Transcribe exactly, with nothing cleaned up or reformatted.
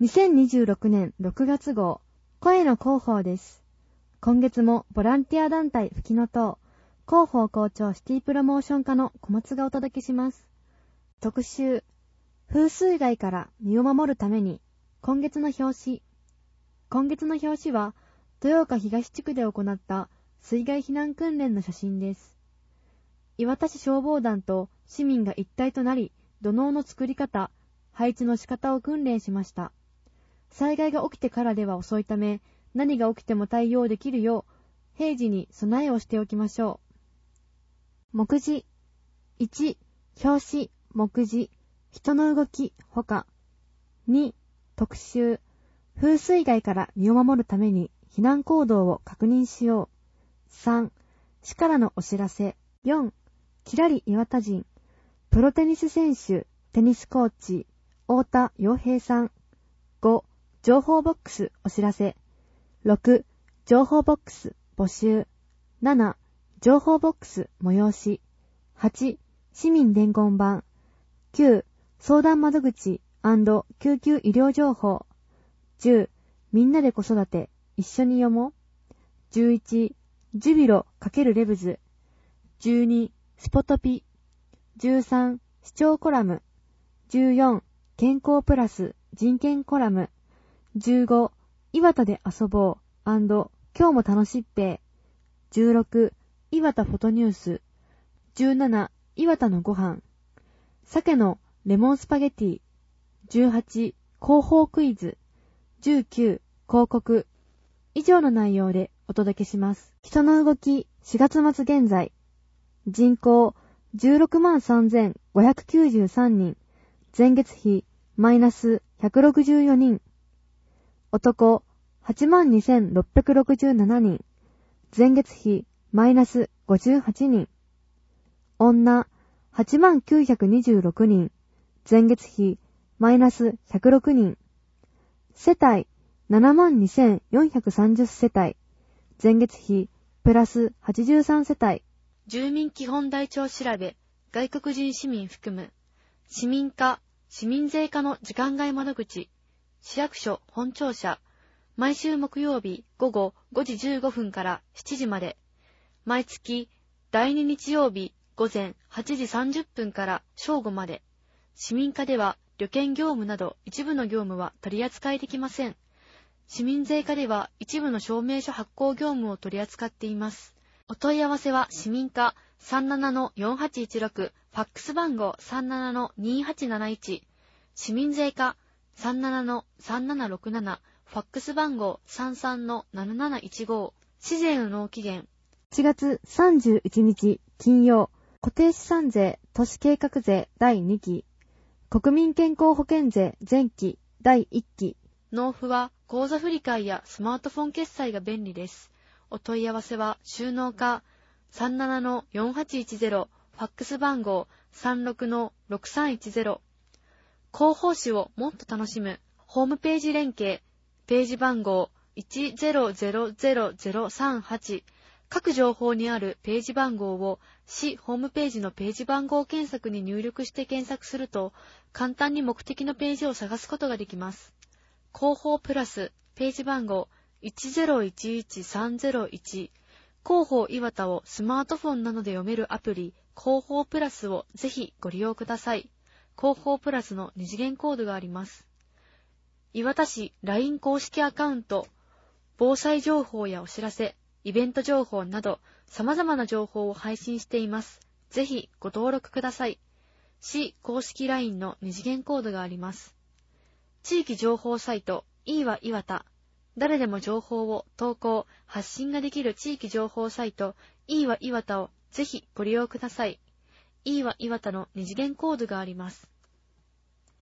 にせんにじゅうろくねんろくがつ号、声の広報です。今月もボランティア団体ふきのとう、広報校長シティプロモーション課の小松がお届けします。特集、風水害から身を守るために、今月の表紙。今月の表紙は、豊岡東地区で行った水害避難訓練の写真です。磐田市消防団と市民が一体となり、土のうの作り方、配置の仕方を訓練しました。災害が起きてからでは遅いため、何が起きても対応できるよう、平時に備えをしておきましょう。目次。いち、表紙、目次、人の動き、ほか。に、特集、風水害から身を守るために避難行動を確認しよう。さん、市からのお知らせ。よん、きらり岩田人、プロテニス選手、テニスコーチ、太田洋平さん。ご、情報ボックスお知らせ。ろく、情報ボックス募集。なな、情報ボックス催し。はち、市民伝言板。きゅう、相談窓口&救急医療情報。じゅう、みんなで子育て一緒に読もう。じゅういち、ジュビロ×レブズ。じゅうに、スポトピ。じゅうさん、視聴コラム。じゅうよん、健康プラス人権コラム。じゅうご、岩田で遊ぼう&今日も楽しっぺ。じゅうろく、岩田フォトニュース。じゅうなな、岩田のご飯。鮭のレモンスパゲティ。じゅうはち、広報クイズ。じゅうきゅう、広告。以上の内容でお届けします。人の動き、しがつ末現在。人口、じゅうろくまんさんぜんごひゃくきゅうじゅうさんにん。前月比、マイナスひゃくろくじゅうよにん。男、はちまんにせんろっぴゃくろくじゅうななにん。前月比、マイナスごじゅうはちにん。女、はちまんきゅうひゃくにじゅうろくにん。前月比、マイナスひゃくろくにん。世帯、ななまんにせんよんひゃくさんじゅう世帯。前月比、プラスはちじゅうさん世帯。住民基本台帳調べ、外国人市民含む。市民課、市民税課の時間外窓口。市役所本庁舎。毎週木曜日午後ごじじゅうごふんからしちじまで。毎月だいに日曜日午前はちじさんじゅっぷんから正午まで。市民課では旅券業務など一部の業務は取り扱いできません。市民税課では一部の証明書発行業務を取り扱っています。お問い合わせは市民課 さんななのよんはちいちろく、ファックス番号 さんななのにはちなないち、市民税課 さんななのさんななろくなな、ファックス番号 さんさんのなななないちご、市税の納期限。しちがつさんじゅういちにち金曜、固定資産税都市計画税だいにき、国民健康保険税前期だいいっき。納付は口座振替やスマートフォン決済が便利です。お問い合わせは収納課 さんななのよんはちいちゼロ、ファックス番号 さんろくのろくさんいちゼロ。広報誌をもっと楽しむホームページ連携、ページ番号いちゼロゼロゼロゼロさんはち。各情報にあるページ番号を市ホームページのページ番号検索に入力して検索すると、簡単に目的のページを探すことができます。広報プラス、ページ番号いちゼロいちいちさんゼロいち。広報岩田をスマートフォンなどで読めるアプリ、広報プラスをぜひご利用ください。広報プラスの二次元コードがあります。磐田市 ライン 公式アカウント、防災情報やお知らせ、イベント情報など様々な情報を配信しています。ぜひご登録ください。市公式 ライン の二次元コードがあります。地域情報サイト、いいわ岩田。誰でも情報を投稿、発信ができる地域情報サイト、いいわ岩田をぜひご利用ください。いいわ岩田の二次元コードがあります。